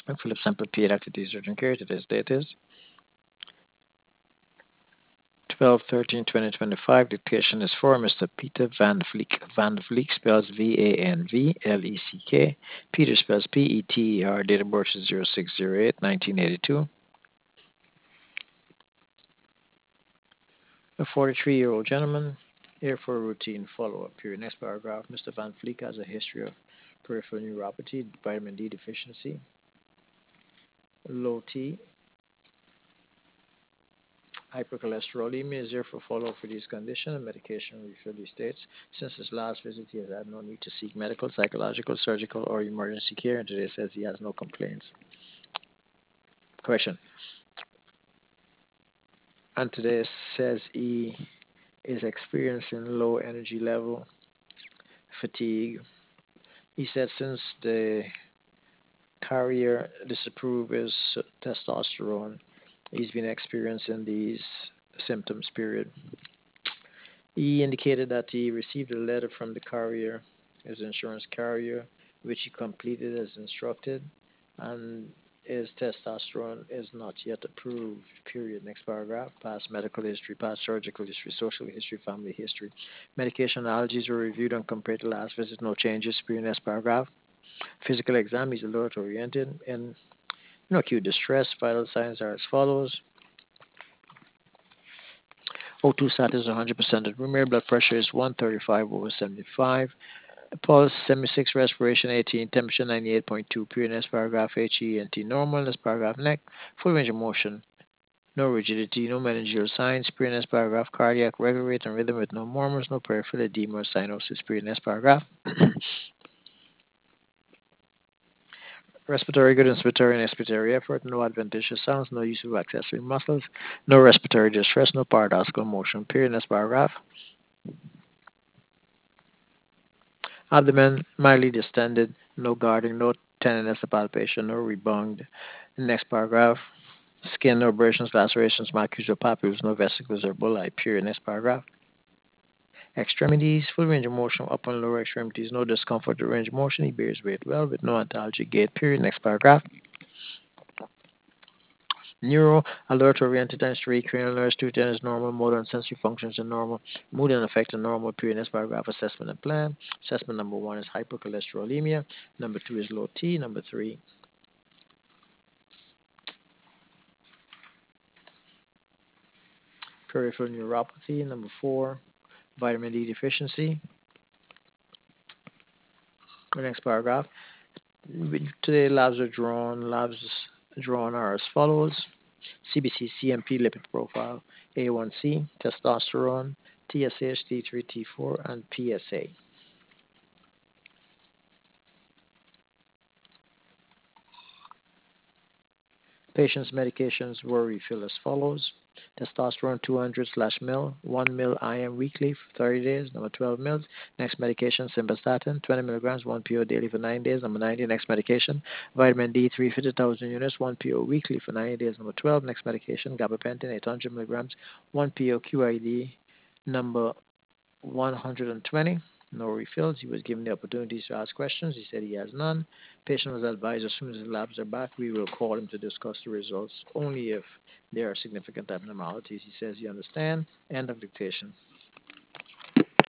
Philip Sample P. Activities Urgent Care. Today's date is 12/13/2025. Dictation is for Mr. Peter Van Vleek. Van Vleek spells VANVLECK. Peter spells PETER. Date of birth is 06/08/1982. A 43-year-old gentleman here for a routine follow-up period. Next paragraph. Mr. Van Vleek has a history of peripheral neuropathy, vitamin D deficiency, low T, hypercholesterolemia is here for follow-up for these conditions and medication refill. He states, since his last visit, he has had no need to seek medical, psychological, surgical, or emergency care, and today says he has no complaints. Question. And today says he is experiencing low energy level, fatigue. He said since the carrier disapproves his testosterone, he's been experiencing these symptoms, period. He indicated that he received a letter from the carrier, his insurance carrier, which he completed as instructed, and his testosterone is not yet approved. Period. Next paragraph. Past medical history, past surgical history, social history, family history. Medication allergies were reviewed and compared to last visit. No changes. Period. Next paragraph. Physical exam. He's alert oriented and no acute distress. Vital signs are as follows. O2 status is 100% at room air. Blood pressure is 135/75. Pulse 76, respiration 18, temperature 98.2. Period. Next paragraph. HENT normal. Next paragraph. Neck. Full range of motion. No rigidity. No meningeal signs. Period. Next paragraph. Cardiac regular rate and rhythm with no murmurs. No peripheral edema or cyanosis. Period. Next paragraph. Respiratory good, inspiratory and expiratory effort, no adventitious sounds, no use of accessory muscles, no respiratory distress, no paradoxical motion. Period. Next paragraph. Abdomen mildly distended, no guarding, no tenderness or palpation, no rebound. Next paragraph. Skin, no abrasions, lacerations, macules or papules, no vesicles or bullae. Period. Next paragraph. Extremities, full range of motion, upper and lower extremities, no discomfort or range of motion. He bears weight well with no antalgic gait. Period. Next paragraph. Neuro, alert, oriented, and straight, cranial nerves, two is normal, motor and sensory functions are normal, mood and affect are normal. Period. Next paragraph. Assessment and plan. Assessment number 1 is hypercholesterolemia. Number 2 is low T. Number 3, peripheral neuropathy. Number 4, vitamin D deficiency. The next paragraph. Today labs are drawn. Labs drawn are as follows. CBC, CMP, lipid profile, A1C, testosterone, TSH, T3, T4, and PSA. Patient's medications were refilled as follows. Testosterone 200/ml, 1 ml IM weekly for 30 days. Number 12 mils. Next medication, simvastatin, 20 milligrams, 1 PO daily for 9 days. Number 90, next medication, vitamin D 350,000 units, 1 PO weekly for 90 days. Number 12, next medication, gabapentin, 800 milligrams, 1 PO QID. Number 120. No refills. He was given the opportunities to ask questions. He said he has none. Patient was advised as soon as the labs are back, we will call him to discuss the results only if there are significant abnormalities. He says he understands. End of dictation.